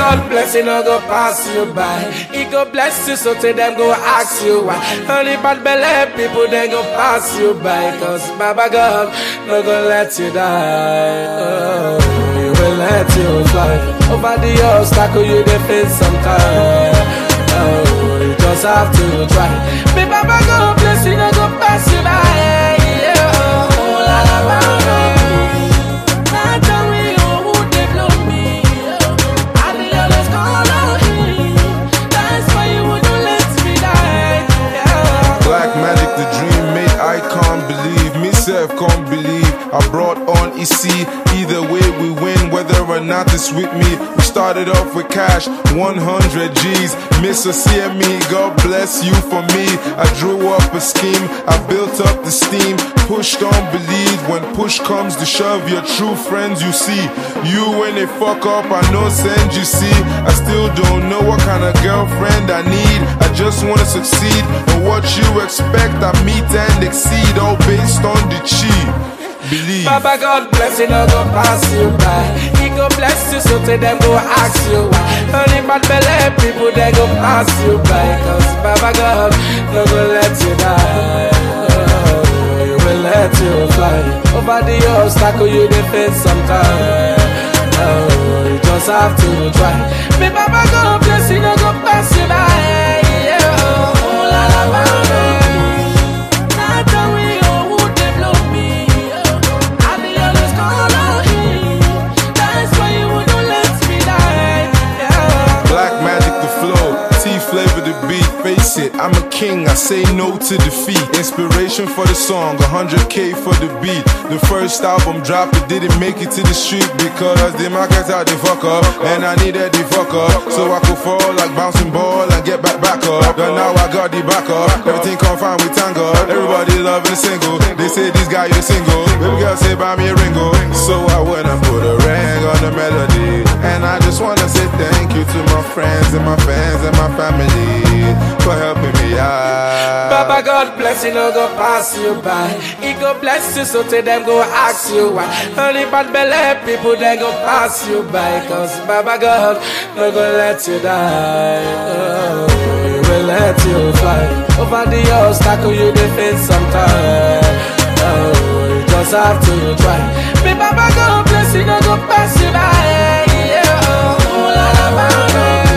God bless you, no go pass you by. He go bless you, so to them go ask you why. Only bad belly people, they go pass you by. Cause Baba God no go let you die. Oh, he will let you fly over the obstacle you dey face sometime. Oh, you just have to try. Me Baba God bless you, no go pass you by. Yeah, oh, la la la la. Can't believe I brought on EC. Either way we win, whether or not it's with me. We started off with cash, 100 G's. Mr. CME, God bless you for me. I drew up a scheme, I built up the steam. Push, don't believe, when push comes to shove, your true friends you see. You when they fuck up, I know send you see. I still don't know what kind of girlfriend I need. I just wanna succeed, but what you expect I meet and exceed, all based on the cheat. Believe. Baba God bless you, no go pass you by. He go bless you, so to them go ask you why. Only bad belly people, they go pass you by. Cause Baba God no go let you die. Oh, he will let you fly over the obstacle you dey face sometime. Oh, you just have to try. Me Baba God bless you, no go pass you by. Yeah, oh, la la la la. Face it, I'm a king, I say no to defeat. Inspiration for the song, 100K for the beat. The first album dropped, it didn't make it to the street because the market out the fuck up, and I needed the fuck up, so I could fall like bouncing ball and get back up. But now I got the back up, everything come fine with thank God. Everybody loving the single, they say this guy is single. Baby girl say buy me a ringo, so I went and put a ring on the melody. And I just wanna say thank you to my friends and my fans and my family for helping me out. Baba God bless you, no go pass you by. He go bless you, so to them go ask you why. Only bad belly people, they go pass you by. Cause Baba God no go let you die. Oh, he will let you fly over the obstacle you dey face sometime. Oh, you just have to try. Me Baba God bless you, no go pass you by. Yeah, oh, la la la la.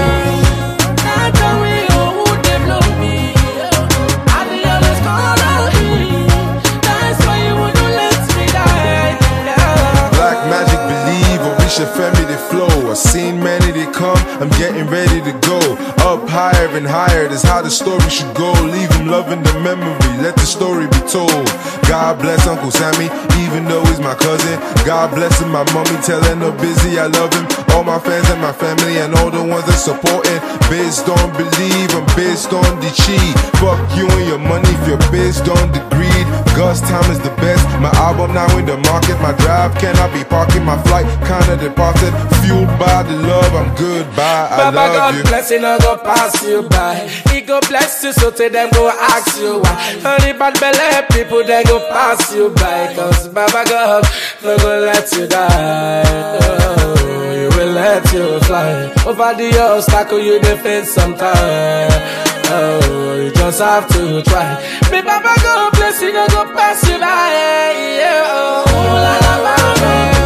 Family they flow, I've seen many they come, I'm getting ready to go up higher and higher, that's how the story should go. Leave him loving the memory, let the story be told. God bless Uncle Sammy, even though he's my cousin. God bless him, my mommy, telling her busy I love him. All my fans and my family and all the ones that supporting. Based on believe, I'm based on the cheat. Fuck you and your money if you're based on the greed. God's time is the best, my album now in the market. My drive cannot be parking, my flight kinda departed. Fueled by the love, I'm goodbye, I Baba love God you. bless you, no go pass you by. He go bless you, so to them go ask you why. Only bad belly people, they go pass you by. Cause Baba God no go let you die. Oh, he will let you fly over the obstacle you dey face sometime. Oh, you just have to try. Me Baba God bless you, no go pass you by. Yeah, oh, la la la la.